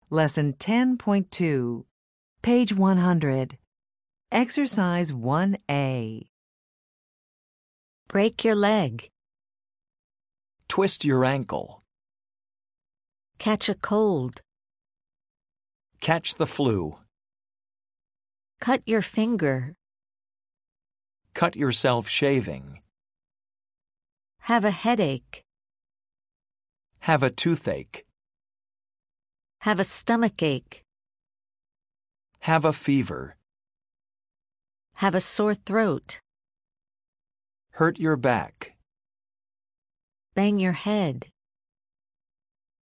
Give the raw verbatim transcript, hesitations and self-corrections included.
Lesson ten point two, page one hundred. Exercise one A. Break your leg. Twist your ankle. Catch a cold. Catch the flu. Cut your finger. Cut yourself shaving. Have a headache. Have a toothache. Have a stomachache. Have a fever. Have a sore throat. Hurt your back. Bang your head.